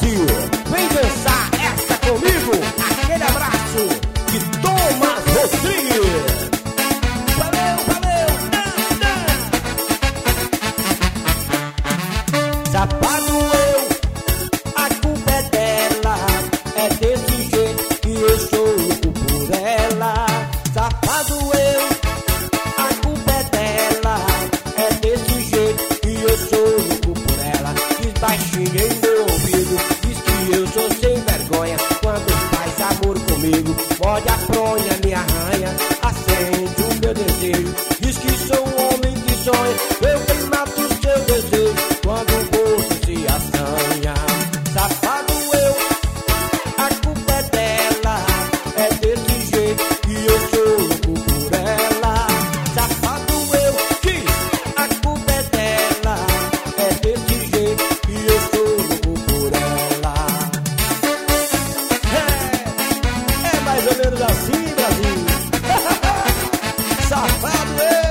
Brasil. Vem dançar essa comigo. Aquele abraço de Thomas Rodrigues. Valeu, valeu, Safado eu, a culpa é dela. É desse jeito que eu sou louco por ela. Safado eu, a culpa é dela. É desse jeito que eu sou louco por ela. Diz baixinho em meu ouvido, diz que eu sou sem vergonha. Quando faz amor comigo, morde a fronha, me arranha, acende o meu desejo. Diz que sou um homem que sonha, eu quem mato o seu desejo. Quando o gosto se assanha, safado eu, a culpa é dela. É desse jeito que eu sou louco por ela. Safado eu, diz, a culpa é dela. É desse jeito que eu sou louco por ela. É mais ou menos assim, Brasil. Safado eu.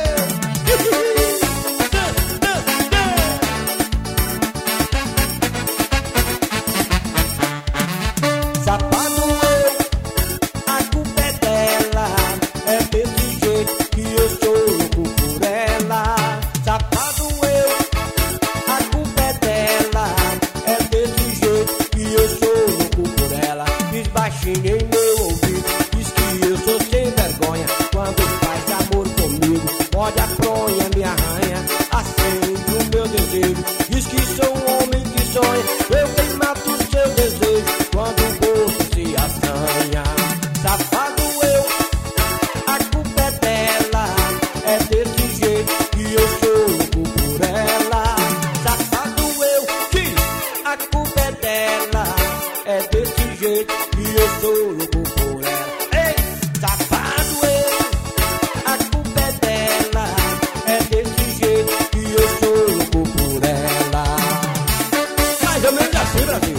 Safado eu, a culpa é dela. É desse jeito que eu sou louco por ela. Safado eu, a culpa é dela. É desse jeito que eu sou louco por ela. Diz baixinho em meu ouvido, diz que eu sou sem vergonha. Quando faz amor comigo, morde a fronha, me arranha, acende o meu desejo. Diz que sou um homem que sonha, eu quem mato o seu desejo. Quando o gosto se assanha, safado eu, a culpa é dela. É desse jeito que eu sou louco por ela. Safado eu, diz, a culpa é dela. É desse jeito que eu sou louco por ela. Ei, safado eu, a culpa é dela. É desse jeito que eu sou louco por ela. Mais ou menos assim, Brasil.